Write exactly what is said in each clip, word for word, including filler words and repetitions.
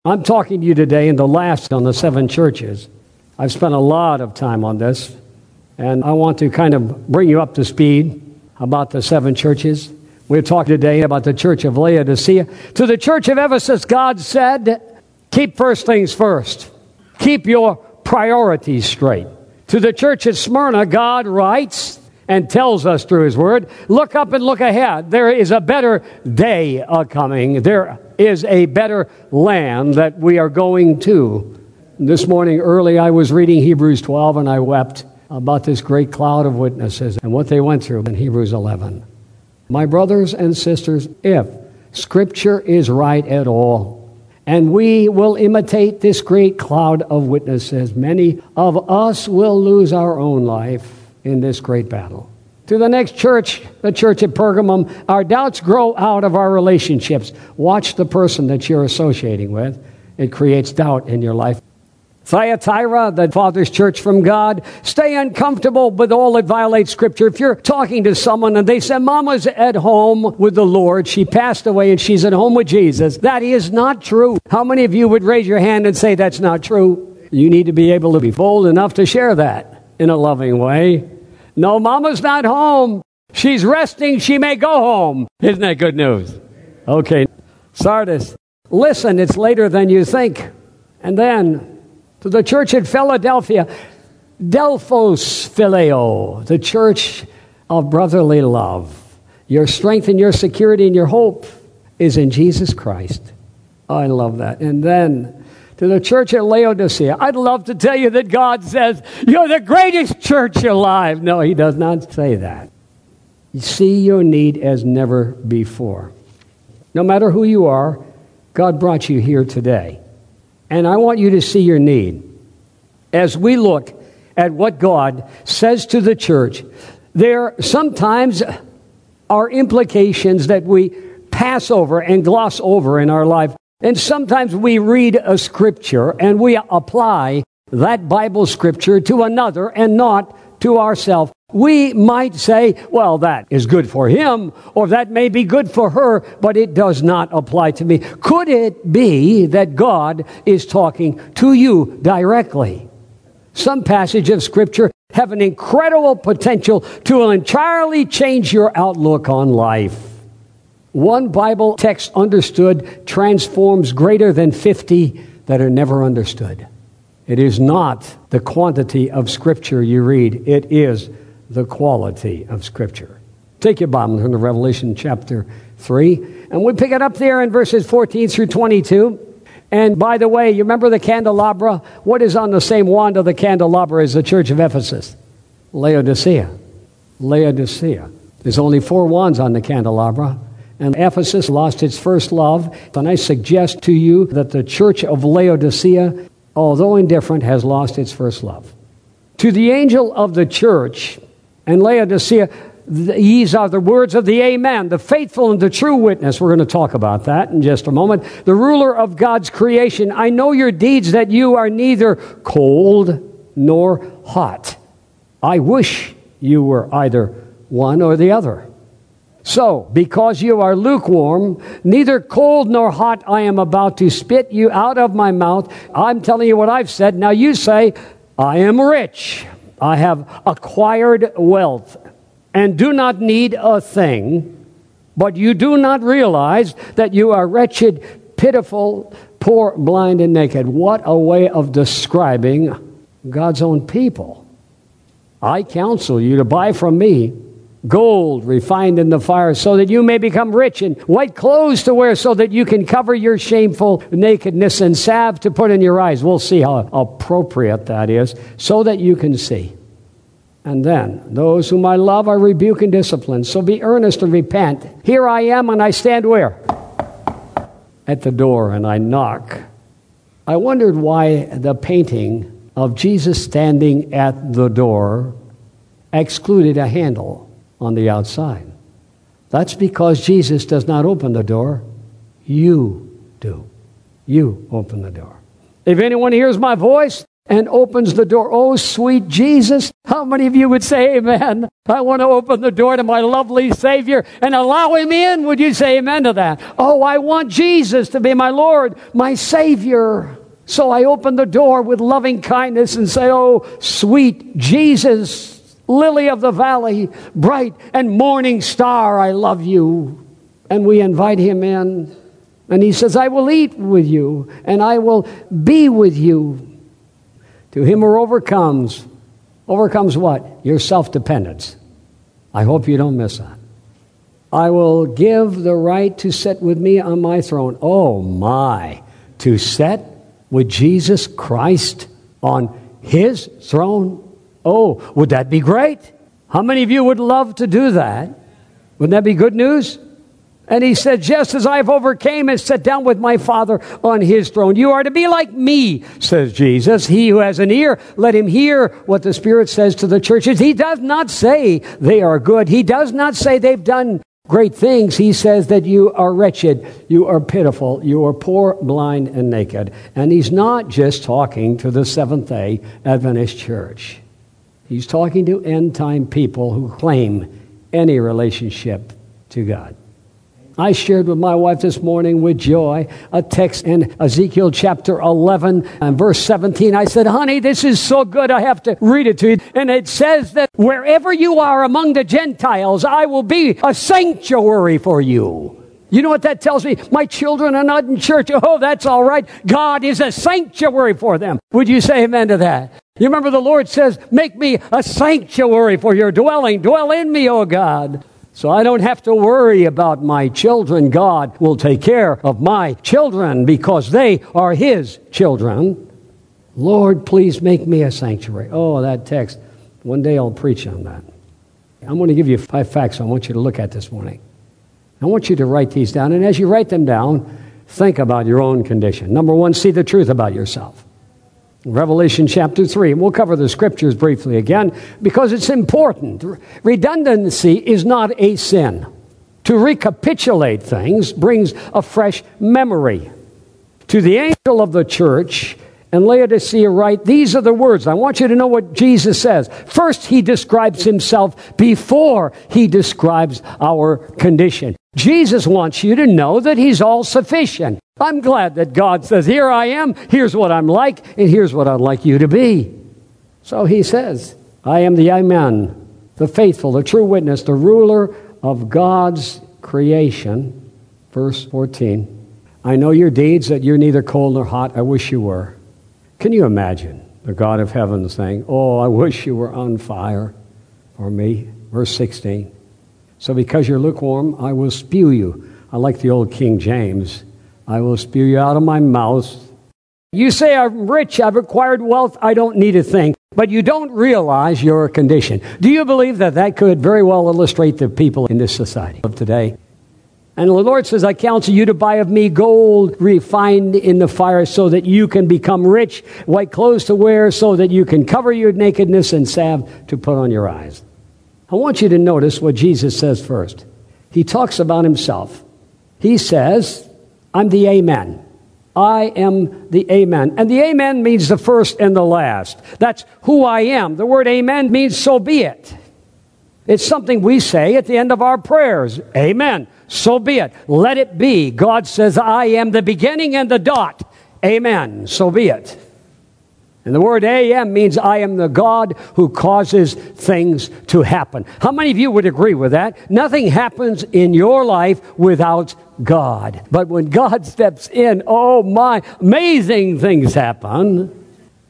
I'm talking to you today in the last on the seven churches. I've spent a lot of time on this, and I want to kind of bring you up to speed about the seven churches. We're talking today about the church of Laodicea. To the church of Ephesus, God said, keep first things first. Keep your priorities straight. To the church at Smyrna, God writes and tells us through His Word, look up and look ahead. There is a better day a-coming. There is a better land that we are going to. This morning early, I was reading Hebrews twelve, and I wept about this great cloud of witnesses and what they went through in Hebrews eleven. My brothers and sisters, if Scripture is right at all, and we will imitate this great cloud of witnesses, many of us will lose our own life in this great battle. To the next church, the church at Pergamum, our doubts grow out of our relationships. Watch the person that you're associating with. It creates doubt in your life. Thyatira, the Father's church from God, stay uncomfortable with all that violates Scripture. If you're talking to someone and they say, Mama's at home with the Lord, she passed away and she's at home with Jesus, that is not true. How many of you would raise your hand and say that's not true? You need to be able to be bold enough to share that in a loving way. No, Mama's not home. She's resting. She may go home. Isn't that good news? Okay. Sardis, listen, it's later than you think. And then to the church at Philadelphia, Delphos Phileo, the church of brotherly love. Your strength and your security and your hope is in Jesus Christ. Oh, I love that. And then to the church at Laodicea, I'd love to tell you that God says, you're the greatest church alive. No, He does not say that. You see your need as never before. No matter who you are, God brought you here today. And I want you to see your need. As we look at what God says to the church, there sometimes are implications that we pass over and gloss over in our life. And sometimes we read a scripture and we apply that Bible scripture to another and not to ourselves. We might say, well, that is good for him, or that may be good for her, but it does not apply to me. Could it be that God is talking to you directly? Some passage of scripture have an incredible potential to entirely change your outlook on life. One Bible text understood transforms greater than fifty that are never understood. It is not the quantity of Scripture you read. It is the quality of Scripture. Take your Bible and turn to Revelation chapter three. And we pick it up there in verses fourteen through twenty-two. And by the way, you remember the candelabra? What is on the same wand of the candelabra as the church of Ephesus? Laodicea. Laodicea. There's only four wands on the candelabra. And Ephesus lost its first love. And I suggest to you that the church of Laodicea, although indifferent, has lost its first love. To the angel of the church and Laodicea, these are the words of the Amen, the faithful and the true witness. We're going to talk about that in just a moment. The ruler of God's creation, I know your deeds, that you are neither cold nor hot. I wish you were either one or the other. So, because you are lukewarm, neither cold nor hot, I am about to spit you out of my mouth. I'm telling you what I've said. Now you say, I am rich. I have acquired wealth and do not need a thing. But you do not realize that you are wretched, pitiful, poor, blind, and naked. What a way of describing God's own people. I counsel you to buy from me gold refined in the fire, so that you may become rich, and white clothes to wear, so that you can cover your shameful nakedness, and salve to put in your eyes. We'll see how appropriate that is, so that you can see. And then, those whom I love I rebuke and discipline, so be earnest and repent. Here I am, and I stand where? At the door, and I knock. I wondered why the painting of Jesus standing at the door excluded a handle on the outside. That's because Jesus does not open the door. You do. You open the door. If anyone hears my voice and opens the door. Oh, sweet Jesus. How many of you would say amen? I want to open the door to my lovely Savior and allow Him in. Would you say amen to that? Oh, I want Jesus to be my Lord, my Savior. So I open the door with loving kindness and say, oh, sweet Jesus, lily of the valley, bright and morning star, I love you. And we invite Him in. And He says, I will eat with you, and I will be with you. To him who overcomes, overcomes what? Your self-dependence. I hope you don't miss that. I will give the right to sit with me on my throne. Oh my, to sit with Jesus Christ on His throne? Oh, would that be great? How many of you would love to do that? Wouldn't that be good news? And He said, just as I've overcame and sat down with my Father on His throne, you are to be like me, says Jesus. He who has an ear, let him hear what the Spirit says to the churches. He does not say they are good. He does not say they've done great things. He says that you are wretched, you are pitiful, you are poor, blind, and naked. And He's not just talking to the Seventh-day Adventist church. He's talking to end-time people who claim any relationship to God. I shared with my wife this morning with joy a text in Ezekiel chapter eleven and verse seventeen. I said, honey, this is so good I have to read it to you. And it says that wherever you are among the Gentiles, I will be a sanctuary for you. You know what that tells me? My children are not in church. Oh, that's all right. God is a sanctuary for them. Would you say amen to that? You remember the Lord says, make me a sanctuary for your dwelling. Dwell in me, O God. So I don't have to worry about my children. God will take care of my children because they are His children. Lord, please make me a sanctuary. Oh, that text. One day I'll preach on that. I'm going to give you five facts I want you to look at this morning. I want you to write these down. And as you write them down, think about your own condition. Number one, see the truth about yourself. Revelation chapter three. We'll cover the scriptures briefly again because it's important. Redundancy is not a sin. To recapitulate things brings a fresh memory. To the angel of the church and Laodicea write, these are the words. I want you to know what Jesus says. First, He describes Himself before He describes our condition. Jesus wants you to know that He's all sufficient. I'm glad that God says, here I am, here's what I'm like, and here's what I'd like you to be. So He says, I am the Amen, the faithful, the true witness, the ruler of God's creation. Verse fourteen, I know your deeds, that you're neither cold nor hot. I wish you were. Can you imagine the God of heaven saying, oh, I wish you were on fire for me? Verse sixteen, so because you're lukewarm, I will spew you. I like the old King James. I will spew you out of my mouth. You say, I'm rich, I've acquired wealth, I don't need a thing. But you don't realize your condition. Do you believe that that could very well illustrate the people in this society of today? And the Lord says, I counsel you to buy of me gold refined in the fire so that you can become rich, white clothes to wear so that you can cover your nakedness, and salve to put on your eyes. I want you to notice what Jesus says first. He talks about Himself. He says, I'm the Amen. I am the Amen. And the Amen means the first and the last. That's who I am. The word Amen means so be it. It's something we say at the end of our prayers. Amen. So be it. Let it be. God says, I am the beginning and the dot. Amen. So be it. And the word A M means I am the God who causes things to happen. How many of you would agree with that? Nothing happens in your life without God. But when God steps in, oh my, amazing things happen.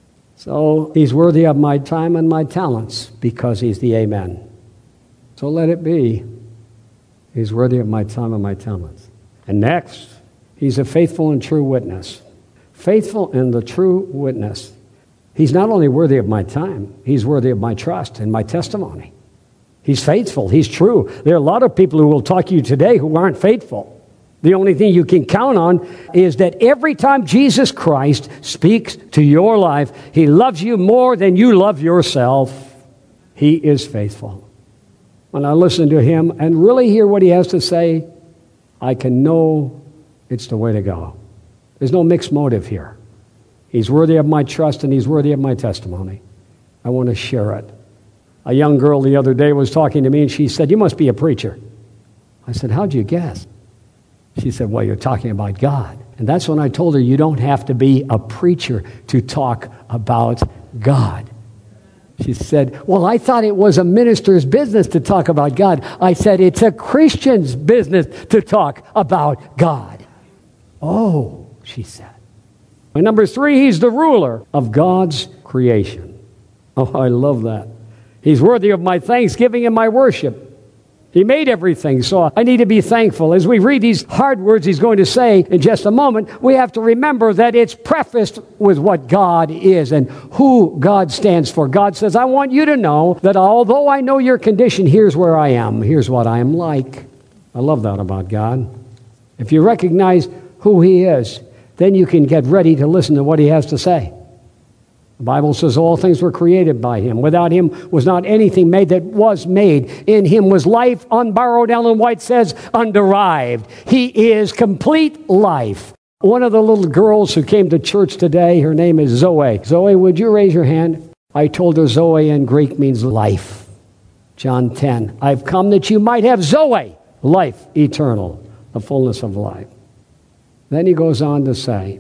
So He's worthy of my time and my talents because He's the Amen. So let it be. He's worthy of my time and my talents. And next, He's a faithful and true witness. Faithful and the true witness. He's not only worthy of my time, He's worthy of my trust and my testimony. He's faithful. He's true. There are a lot of people who will talk to you today who aren't faithful. The only thing you can count on is that every time Jesus Christ speaks to your life, He loves you more than you love yourself. He is faithful. When I listen to Him and really hear what He has to say, I can know it's the way to go. There's no mixed motive here. He's worthy of my trust, and he's worthy of my testimony. I want to share it. A young girl the other day was talking to me, and she said, "You must be a preacher." I said, "How'd you guess?" She said, "Well, you're talking about God." And that's when I told her, you don't have to be a preacher to talk about God. She said, "Well, I thought it was a minister's business to talk about God." I said, "It's a Christian's business to talk about God." "Oh," she said. And number three, he's the ruler of God's creation. Oh, I love that. He's worthy of my thanksgiving and my worship. He made everything, so I need to be thankful. As we read these hard words he's going to say in just a moment, we have to remember that it's prefaced with what God is and who God stands for. God says, "I want you to know that although I know your condition, here's where I am. Here's what I am like." I love that about God. If you recognize who he is, then you can get ready to listen to what he has to say. The Bible says all things were created by him. Without him was not anything made that was made. In him was life, unborrowed. Ellen White says, underived. He is complete life. One of the little girls who came to church today, her name is Zoe. Zoe, would you raise your hand? I told her Zoe in Greek means life. John ten, I've come that you might have Zoe, life eternal, the fullness of life. Then he goes on to say,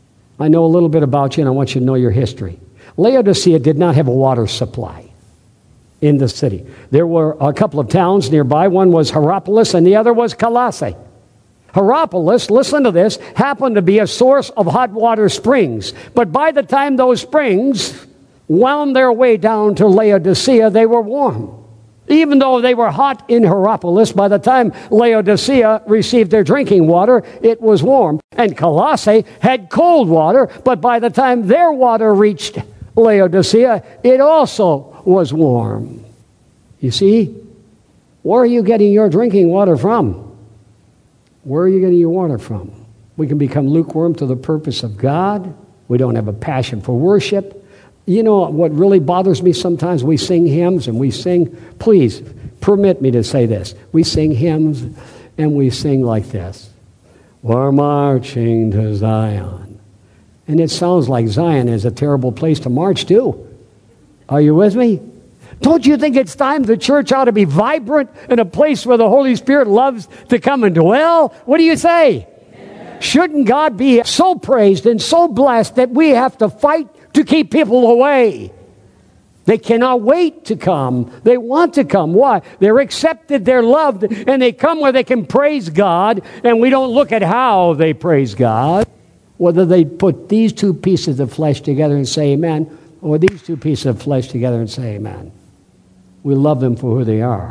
I know a little bit about you and I want you to know your history. Laodicea did not have a water supply in the city. There were a couple of towns nearby. One was Hierapolis and the other was Colossae. Hierapolis, listen to this, happened to be a source of hot water springs. But by the time those springs wound their way down to Laodicea, they were warm. Even though they were hot in Hierapolis, by the time Laodicea received their drinking water, it was warm. And Colossae had cold water, but by the time their water reached Laodicea, it also was warm. You see, where are you getting your drinking water from? Where are you getting your water from? We can become lukewarm to the purpose of God. We don't have a passion for worship. You know what really bothers me sometimes? We sing hymns and we sing, please permit me to say this. We sing hymns and we sing like this. We're marching to Zion. And it sounds like Zion is a terrible place to march to. Are you with me? Don't you think it's time the church ought to be vibrant in a place where the Holy Spirit loves to come and dwell? What do you say? Amen. Shouldn't God be so praised and so blessed that we have to fight to keep people away? They cannot wait to come. They want to come. Why? They're accepted, they're loved, and they come where they can praise God, and we don't look at how they praise God. Whether they put these two pieces of flesh together and say amen, or these two pieces of flesh together and say amen. We love them for who they are.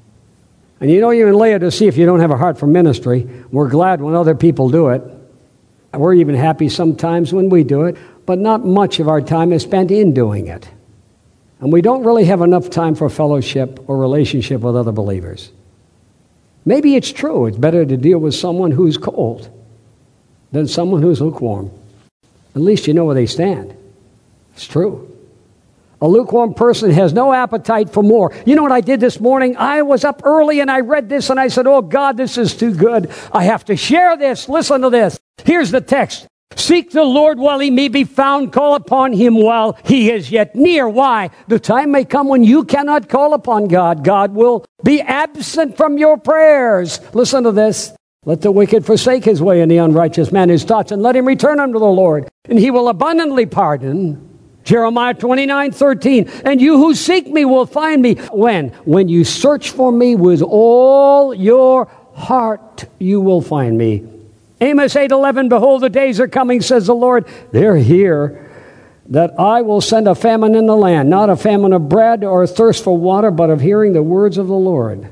And you know, you're in Laodicea if you don't have a heart for ministry. We're glad when other people do it. We're even happy sometimes when we do it, but not much of our time is spent in doing it. And we don't really have enough time for fellowship or relationship with other believers. Maybe it's true. It's better to deal with someone who's cold than someone who's lukewarm. At least you know where they stand. It's true. A lukewarm person has no appetite for more. You know what I did this morning? I was up early and I read this and I said, oh God, this is too good. I have to share this. Listen to this. Here's the text. Seek the Lord while he may be found. Call upon him while he is yet near. Why? The time may come when you cannot call upon God. God will be absent from your prayers. Listen to this. Let the wicked forsake his way and the unrighteous man his thoughts, and let him return unto the Lord, and he will abundantly pardon. Jeremiah twenty-nine thirteen. And you who seek me will find me. When? When you search for me with all your heart, you will find me. Amos eight eleven. Behold, the days are coming, says the Lord. They're here, that I will send a famine in the land, not a famine of bread or a thirst for water, but of hearing the words of the Lord.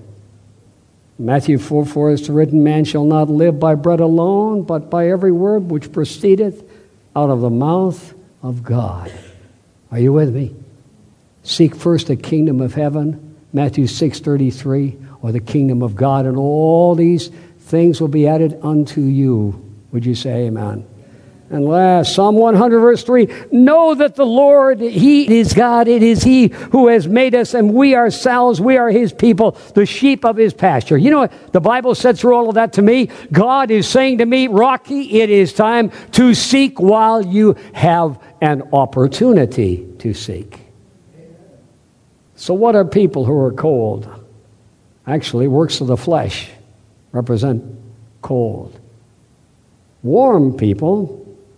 Matthew four four is written, man shall not live by bread alone, but by every word which proceedeth out of the mouth of God. Are you with me? Seek first the kingdom of heaven, Matthew six thirty-three, or the kingdom of God, and all these things will be added unto you. Would you say amen? And last, Psalm one hundred, verse three, know that the Lord, He is God. It is He who has made us, and we ourselves, we are His people, the sheep of His pasture. You know what the Bible said through all of that to me? God is saying to me, Rocky, it is time to seek while you have an opportunity to seek. So what are people who are cold? Actually, works of the flesh represent cold. Warm people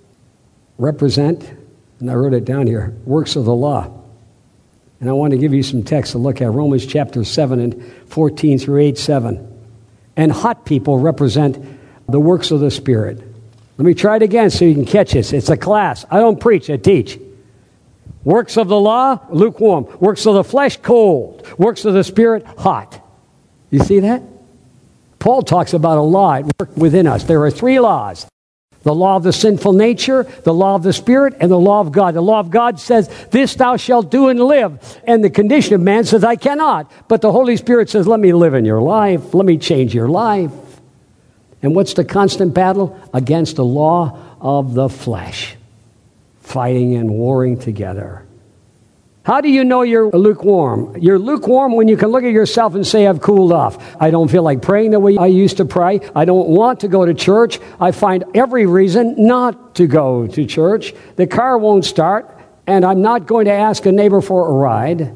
represent, and I wrote it down here, works of the law. And I want to give you some text to look at, Romans chapter seven and fourteen through eight, seven. And hot people represent the works of the Spirit. Let me try it again so you can catch this. It's a class. I don't preach, I teach. Works of the law, lukewarm. Works of the flesh, cold. Works of the Spirit, hot. You see that? Paul talks about a law at work within us. There are three laws. The law of the sinful nature, the law of the Spirit, and the law of God. The law of God says, this thou shalt do and live. And the condition of man says, I cannot. But the Holy Spirit says, let me live in your life. Let me change your life. And what's the constant battle? Against the law of the flesh. Fighting and warring together. How do you know you're lukewarm? You're lukewarm when you can look at yourself and say, I've cooled off. I don't feel like praying the way I used to pray. I don't want to go to church. I find every reason not to go to church. The car won't start, and I'm not going to ask a neighbor for a ride.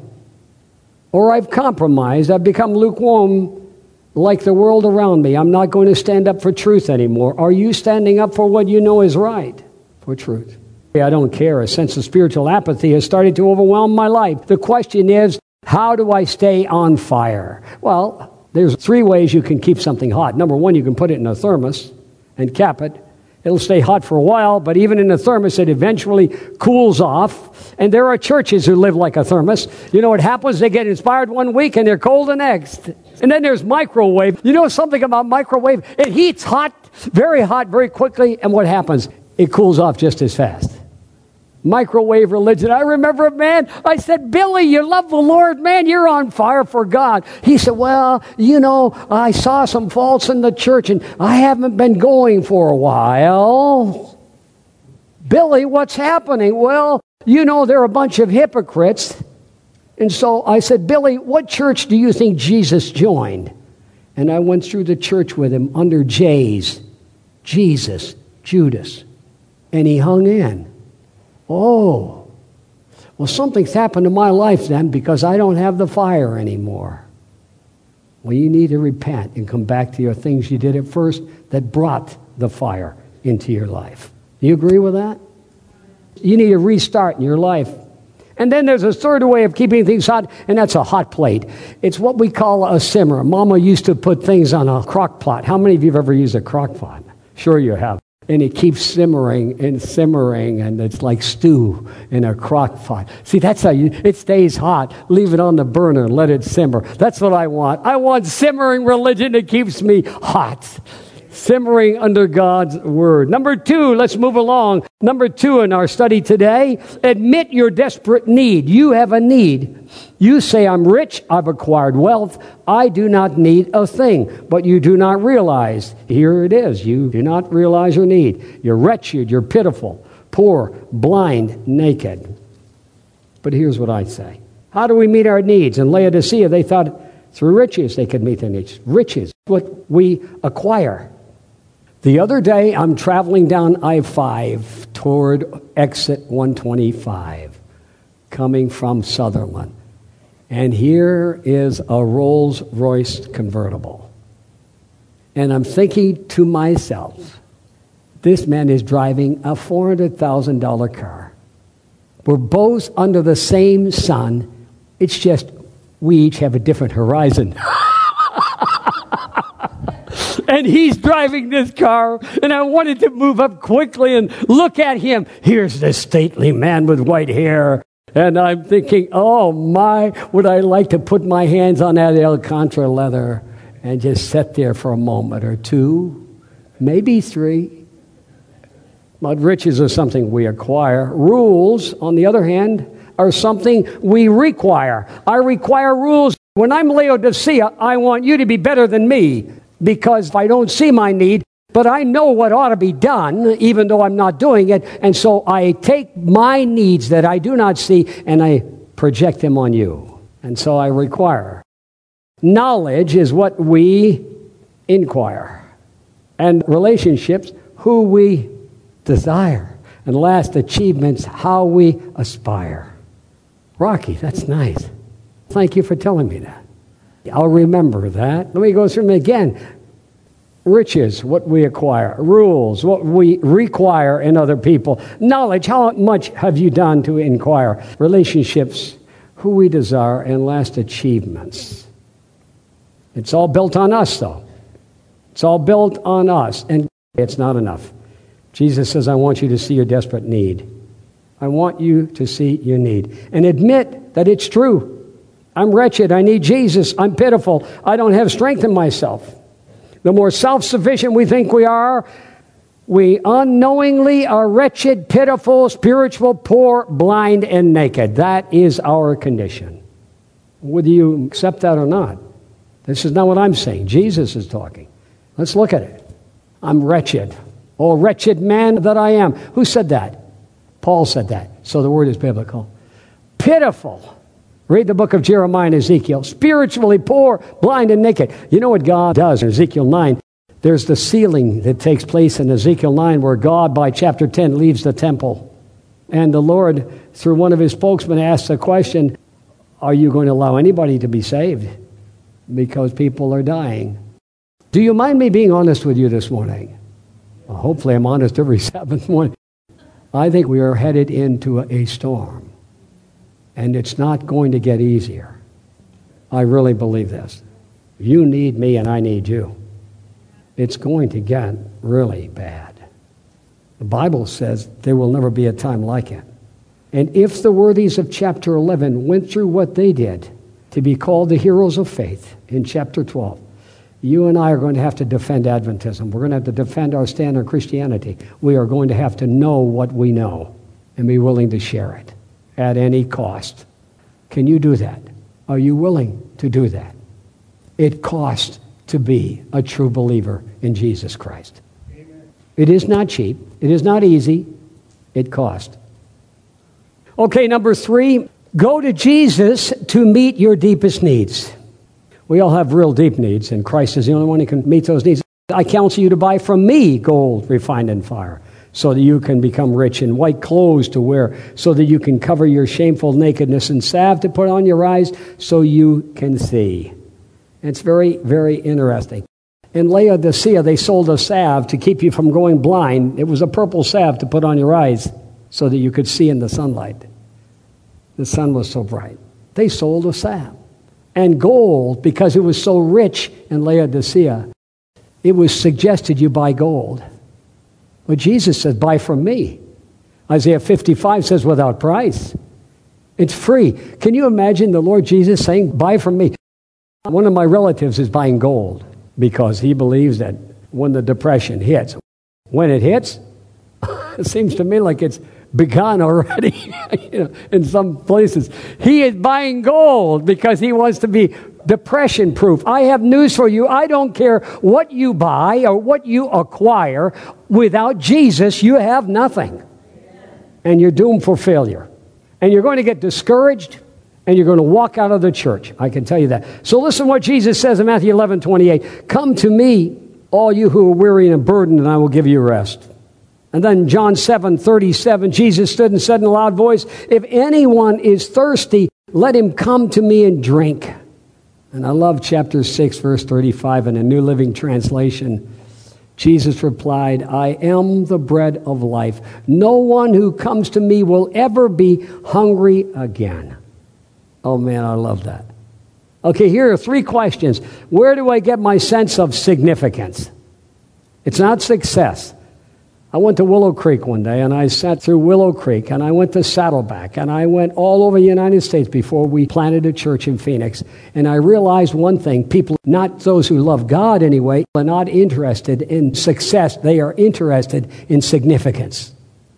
Or I've compromised. I've become lukewarm like the world around me. I'm not going to stand up for truth anymore. Are you standing up for what you know is right? For truth. I don't care. A sense of spiritual apathy has started to overwhelm my life. The question is, how do I stay on fire? Well, there's three ways you can keep something hot. Number one, you can put it in a thermos and cap it. It'll stay hot for a while, but even in a thermos, it eventually cools off. And there are churches who live like a thermos. You know what happens? They get inspired one week and they're cold the next. And then there's microwave. You know something about microwave? It heats hot, very hot, very quickly. And what happens? It cools off just as fast. Microwave religion. I remember a man, I said, Billy, you love the Lord, man, you're on fire for God. He said, well, you know, I saw some faults in the church and I haven't been going for a while. Billy, what's happening? Well, you know, they're a bunch of hypocrites. And so I said, Billy, what church do you think Jesus joined? And I went through the church with him under J's, Jesus, Judas, and he hung in. Oh, well, something's happened to my life then because I don't have the fire anymore. Well, you need to repent and come back to your things you did at first that brought the fire into your life. Do you agree with that? You need a restart in your life. And then there's a third way of keeping things hot, and that's a hot plate. It's what we call a simmer. Mama used to put things on a crock pot. How many of you have ever used a crock pot? Sure you have. And it keeps simmering and simmering, and it's like stew in a crock pot. See, that's how you, it stays hot. Leave it on the burner and let it simmer. That's what I want. I want simmering religion that keeps me hot. Simmering under God's word. Number two, let's move along. Number two in our study today, admit your desperate need. You have a need. You say, I'm rich, I've acquired wealth, I do not need a thing. But you do not realize, here it is, you do not realize your need. You're wretched, you're pitiful, poor, blind, naked. But here's what I say. How do we meet our needs? In Laodicea, they thought through riches they could meet their needs. Riches, what we acquire. The other day, I'm traveling down I five toward exit one twenty-five, coming from Sutherland. And here is a Rolls-Royce convertible. And I'm thinking to myself, this man is driving a four hundred thousand dollars car. We're both under the same sun. It's just we each have a different horizon. And he's driving this car, and I wanted to move up quickly and look at him. Here's this stately man with white hair. And I'm thinking, oh my, would I like to put my hands on that Alcantara leather and just sit there for a moment or two, maybe three. But riches are something we acquire. Rules, on the other hand, are something we require. I require rules. When I'm Laodicea, I want you to be better than me. Because if I don't see my need, but I know what ought to be done, even though I'm not doing it. And so I take my needs that I do not see, and I project them on you. And so I require. Knowledge is what we inquire. And relationships, who we desire. And last, achievements, how we aspire. Rocky, that's nice. Thank you for telling me that. I'll remember that. Let me go through them again. Riches, what we acquire. Rules, what we require in other people. Knowledge, how much have you done to inquire? Relationships, who we desire. And last, achievements. It's all built on us, though. It's all built on us. And it's not enough. Jesus says, I want you to see your desperate need. I want you to see your need. And admit that it's true. I'm wretched. I need Jesus. I'm pitiful. I don't have strength in myself. The more self-sufficient we think we are, we unknowingly are wretched, pitiful, spiritual, poor, blind, and naked. That is our condition. Whether you accept that or not. This is not what I'm saying. Jesus is talking. Let's look at it. I'm wretched. Oh, wretched man that I am. Who said that? Paul said that. So the word is biblical. Pitiful. Read the book of Jeremiah and Ezekiel. Spiritually poor, blind, and naked. You know what God does in Ezekiel nine? There's the sealing that takes place in Ezekiel nine where God, by chapter ten, leaves the temple. And the Lord, through one of his spokesmen, asks the question, are you going to allow anybody to be saved? Because people are dying. Do you mind me being honest with you this morning? Well, hopefully I'm honest every Sabbath morning. I think we are headed into a storm. And it's not going to get easier. I really believe this. You need me and I need you. It's going to get really bad. The Bible says there will never be a time like it. And if the worthies of chapter eleven went through what they did to be called the heroes of faith in chapter twelve, you and I are going to have to defend Adventism. We're going to have to defend our stand on Christianity. We are going to have to know what we know and be willing to share it at any cost. Can you do that? Are you willing to do that? It costs to be a true believer in Jesus Christ. Amen. It is not cheap. It is not easy. It costs. Okay, number three, go to Jesus to meet your deepest needs. We all have real deep needs, and Christ is the only one who can meet those needs. I counsel you to buy from me gold refined in fire, so that you can become rich, and white clothes to wear, so that you can cover your shameful nakedness, and salve to put on your eyes, so you can see. And it's very, very interesting. In Laodicea, they sold a salve to keep you from going blind. It was a purple salve to put on your eyes, so that you could see in the sunlight. The sun was so bright. They sold a salve. And gold, because it was so rich in Laodicea, it was suggested you buy gold. But Jesus says, buy from me. Isaiah fifty-five says, without price. It's free. Can you imagine the Lord Jesus saying, buy from me? One of my relatives is buying gold because he believes that when the depression hits, when it hits, it seems to me like it's begun already you know, in some places. He is buying gold because he wants to be depression proof. I have news for you. I don't care what you buy or what you acquire. Without Jesus, you have nothing. And you're doomed for failure. And you're going to get discouraged, and you're going to walk out of the church. I can tell you that. So listen what Jesus says in Matthew eleven twenty-eight. Come to me, all you who are weary and burdened, and I will give you rest. And then John seven thirty-seven, Jesus stood and said in a loud voice, if anyone is thirsty, let him come to me and drink. And I love chapter six, verse thirty-five in a New Living Translation. Jesus replied, I am the bread of life. No one who comes to me will ever be hungry again. Oh man, I love that. Okay, here are three questions. Where do I get my sense of significance? It's not success. I went to Willow Creek one day, and I sat through Willow Creek, and I went to Saddleback, and I went all over the United States before we planted a church in Phoenix. And I realized one thing, people, not those who love God anyway, are not interested in success. They are interested in significance.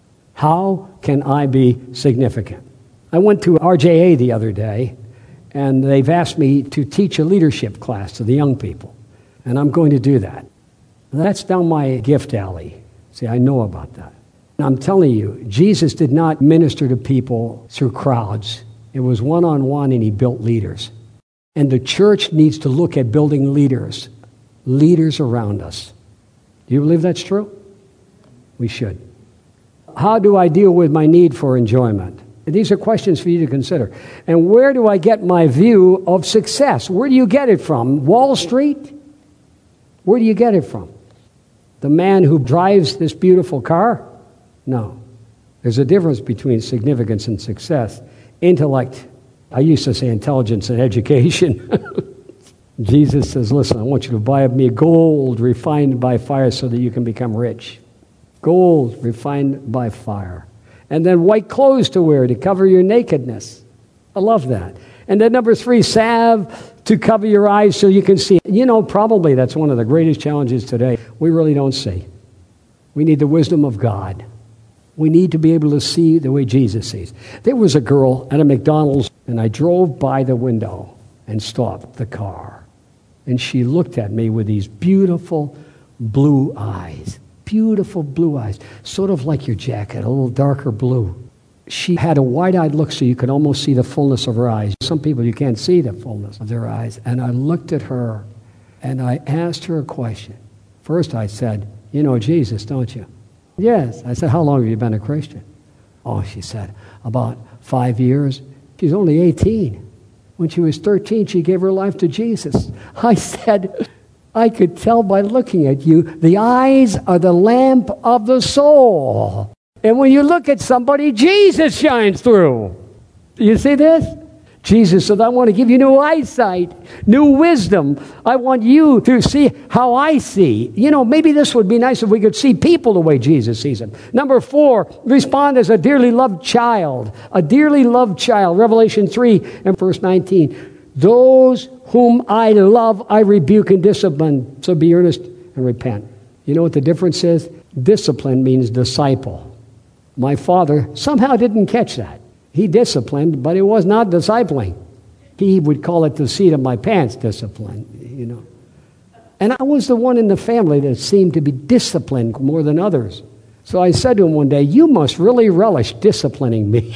How can I be significant? I went to R J A the other day, and they've asked me to teach a leadership class to the young people, and I'm going to do that. That's down my gift alley. See, I know about that. And I'm telling you, Jesus did not minister to people through crowds. It was one-on-one, and he built leaders. And the church needs to look at building leaders, leaders around us. Do you believe that's true? We should. How do I deal with my need for enjoyment? These are questions for you to consider. And where do I get my view of success? Where do you get it from? Wall Street? Where do you get it from? The man who drives this beautiful car? No. There's a difference between significance and success. Intellect. I used to say intelligence and education. Jesus says, listen, I want you to buy of me gold refined by fire so that you can become rich. Gold refined by fire. And then white clothes to wear to cover your nakedness. I love that. And then number three, salve to cover your eyes so you can see. You know, probably that's one of the greatest challenges today. We really don't see. We need the wisdom of God. We need to be able to see the way Jesus sees. There was a girl at a McDonald's, and I drove by the window and stopped the car. And she looked at me with these beautiful blue eyes. Beautiful blue eyes. Sort of like your jacket, a little darker blue. She had a wide-eyed look so you could almost see the fullness of her eyes. Some people, you can't see the fullness of their eyes. And I looked at her, and I asked her a question. First I said, you know Jesus, don't you? Yes. I said, how long have you been a Christian? Oh, she said, about five years. She's only eighteen. When she was thirteen, she gave her life to Jesus. I said, I could tell by looking at you, the eyes are the lamp of the soul. And when you look at somebody, Jesus shines through. You see this? Jesus said, I want to give you new eyesight, new wisdom. I want you to see how I see. You know, maybe this would be nice if we could see people the way Jesus sees them. Number four, respond as a dearly loved child. A dearly loved child. Revelation three and verse nineteen. Those whom I love, I rebuke and discipline. So be earnest and repent. You know what the difference is? Discipline means disciple. My father somehow didn't catch that. He disciplined, but it was not discipling. He would call it the seat of my pants discipline, you know. And I was the one in the family that seemed to be disciplined more than others. So I said to him one day, you must really relish disciplining me.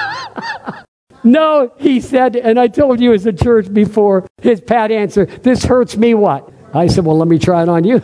No, he said, and I told you as a church before, his pat answer, this hurts me what? I said, well, let me try it on you.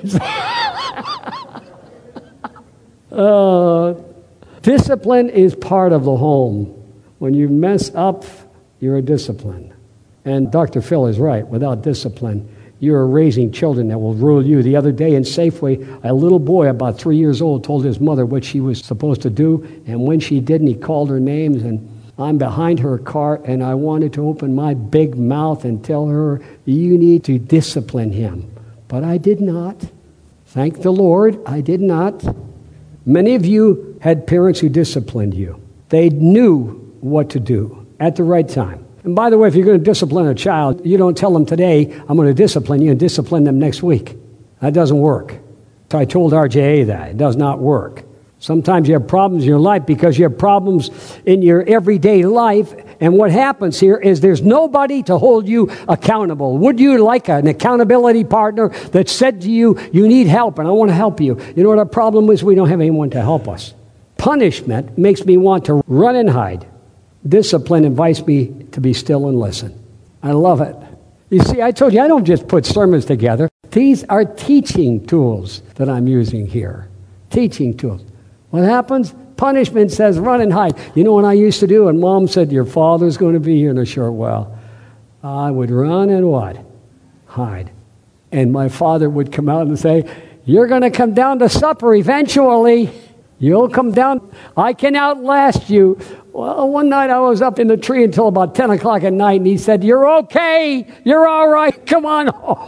uh, discipline is part of the home. When you mess up, you're a discipline. And Doctor Phil is right. Without discipline, you're raising children that will rule you. The other day in Safeway, a little boy about three years old told his mother what she was supposed to do. And when she didn't, he called her names. And I'm behind her car, and I wanted to open my big mouth and tell her, you need to discipline him. But I did not. Thank the Lord, I did not. Many of you had parents who disciplined you. They knew what to do at the right time. And by the way, if you're going to discipline a child, you don't tell them today, I'm going to discipline you, and discipline them next week. That doesn't work. So I told R J A that. It does not work. Sometimes you have problems in your life because you have problems in your everyday life. And what happens here is there's nobody to hold you accountable. Would you like an accountability partner that said to you, you need help and I want to help you? You know what our problem is? We don't have anyone to help us. Punishment makes me want to run and hide. Discipline invites me to be still and listen. I love it. You see, I told you, I don't just put sermons together. These are teaching tools that I'm using here. Teaching tools. What happens? Punishment says run and hide. You know what I used to do? And Mom said, your father's going to be here in a short while. I would run and what? Hide. And my father would come out and say, you're going to come down to supper eventually. You'll come down. I can outlast you. Well, one night I was up in the tree until about ten o'clock at night, and he said, you're okay. You're all right. Come on home.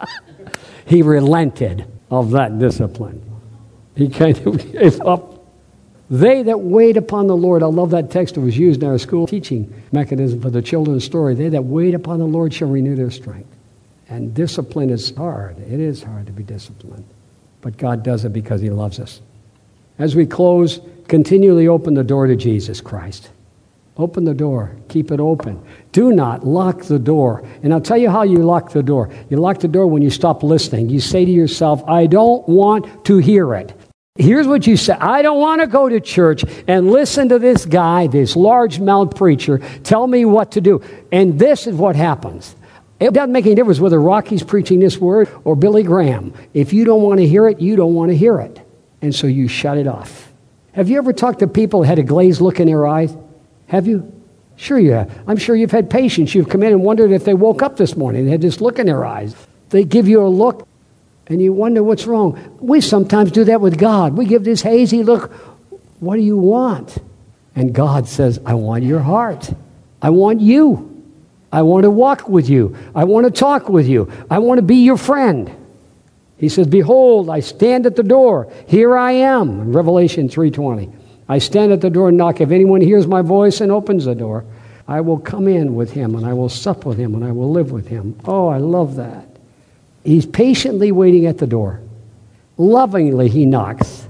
He relented of that discipline. He kind of gave up. They that wait upon the Lord, I love that text that was used in our school teaching mechanism for the children's story. They that wait upon the Lord shall renew their strength. And discipline is hard. It is hard to be disciplined. But God does it because he loves us. As we close, continually open the door to Jesus Christ. Open the door. Keep it open. Do not lock the door. And I'll tell you how you lock the door. You lock the door when you stop listening. You say to yourself, I don't want to hear it. Here's what you say. I don't want to go to church and listen to this guy, this large-mouthed preacher, tell me what to do. And this is what happens. It doesn't make any difference whether Rocky's preaching this word or Billy Graham. If you don't want to hear it, you don't want to hear it. And so you shut it off. Have you ever talked to people that had a glazed look in their eyes? Have you? Sure you have. I'm sure you've had patients. You've come in and wondered if they woke up this morning. They had this look in their eyes. They give you a look, and you wonder what's wrong. We sometimes do that with God. We give this hazy look. What do you want? And God says, I want your heart. I want you. I want to walk with you. I want to talk with you. I want to be your friend. He says, behold, I stand at the door. Here I am. In Revelation three twenty. I stand at the door and knock. If anyone hears my voice and opens the door, I will come in with him, and I will sup with him, and I will live with him. Oh, I love that. He's patiently waiting at the door. Lovingly, he knocks.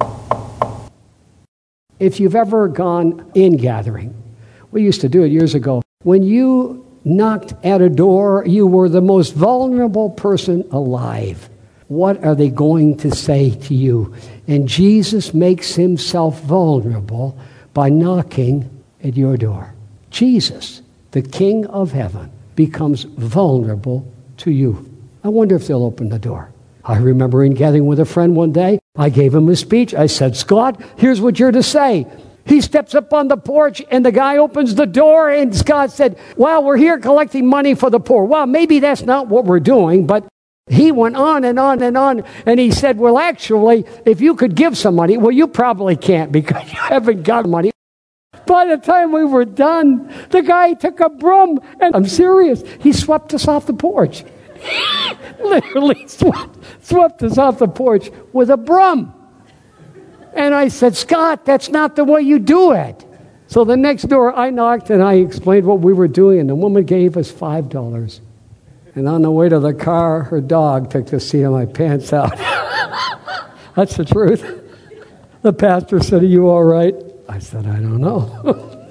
If you've ever gone in gathering, we used to do it years ago. When you knocked at a door, you were the most vulnerable person alive. What are they going to say to you? And Jesus makes himself vulnerable by knocking at your door. Jesus, the King of heaven, becomes vulnerable to you. I wonder if they'll open the door. I remember in gathering with a friend one day, I gave him a speech. I said, Scott, here's what you're to say. He steps up on the porch, and the guy opens the door, and Scott said, well, we're here collecting money for the poor. Well, maybe that's not what we're doing, but he went on and on and on, and he said, well, actually, if you could give some money, well, you probably can't because you haven't got money. By the time we were done, the guy took a broom, and I'm serious, he swept us off the porch. Literally swept, swept us off the porch with a broom. And I said, Scott, that's not the way you do it. So the next door, I knocked, and I explained what we were doing, and the woman gave us five dollars. And on the way to the car, her dog took the seat of my pants out. That's the truth. The pastor said, are you all right? I said, I don't know.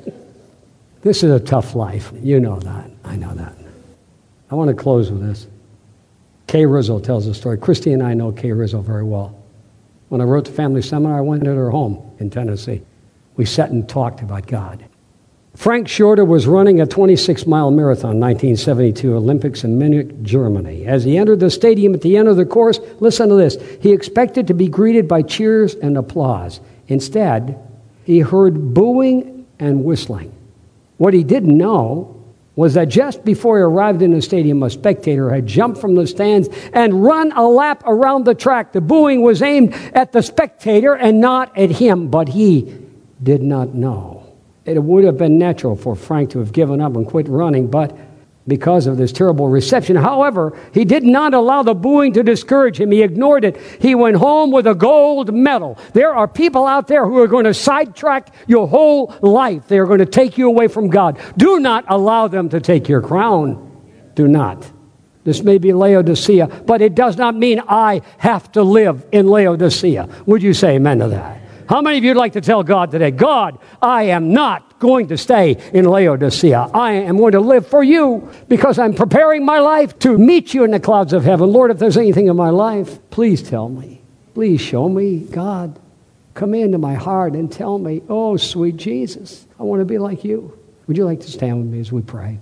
This is a tough life. You know that. I know that. I want to close with this. Kay Rizzo tells a story. Christy and I know Kay Rizzo very well. When I wrote the family seminar, I went to her home in Tennessee. We sat and talked about God. Frank Shorter was running a twenty-six mile marathon in nineteen seventy-two Olympics in Munich, Germany. As he entered the stadium at the end of the course, listen to this, he expected to be greeted by cheers and applause. Instead, he heard booing and whistling. What he didn't know was that just before he arrived in the stadium, a spectator had jumped from the stands and run a lap around the track. The booing was aimed at the spectator and not at him, but he did not know. It would have been natural for Frank to have given up and quit running, but because of this terrible reception. However, he did not allow the booing to discourage him. He ignored it. He went home with a gold medal. There are people out there who are going to sidetrack your whole life. They are going to take you away from God. Do not allow them to take your crown. Do not. This may be Laodicea, but it does not mean I have to live in Laodicea. Would you say amen to that? How many of you would like to tell God today, God, I am not going to stay in Laodicea. I am going to live for you because I'm preparing my life to meet you in the clouds of heaven. Lord, if there's anything in my life, please tell me. Please show me. God, come into my heart and tell me, oh, sweet Jesus, I want to be like you. Would you like to stand with me as we pray?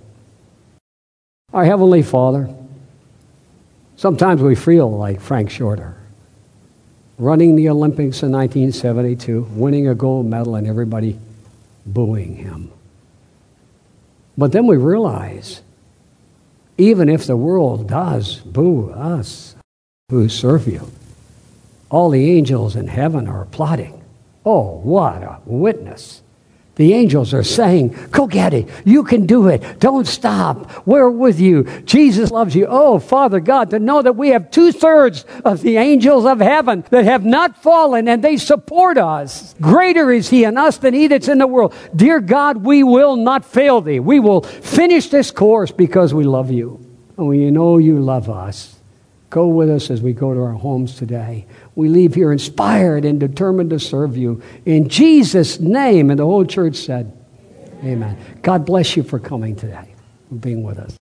Our Heavenly Father, sometimes we feel like Frank Shorter, running the Olympics in nineteen seventy-two, winning a gold medal, and everybody booing him. But then we realize, even if the world does boo us who serve you, all the angels in heaven are applauding. Oh, what a witness. The angels are saying, go get it. You can do it. Don't stop. We're with you. Jesus loves you. Oh, Father God, to know that we have two-thirds of the angels of heaven that have not fallen and they support us. Greater is he in us than he that's in the world. Dear God, we will not fail thee. We will finish this course because we love you. And we know you love us. Go with us as we go to our homes today. We leave here inspired and determined to serve you. In Jesus' name, and the whole church said, Amen. God bless you for coming today, for being with us.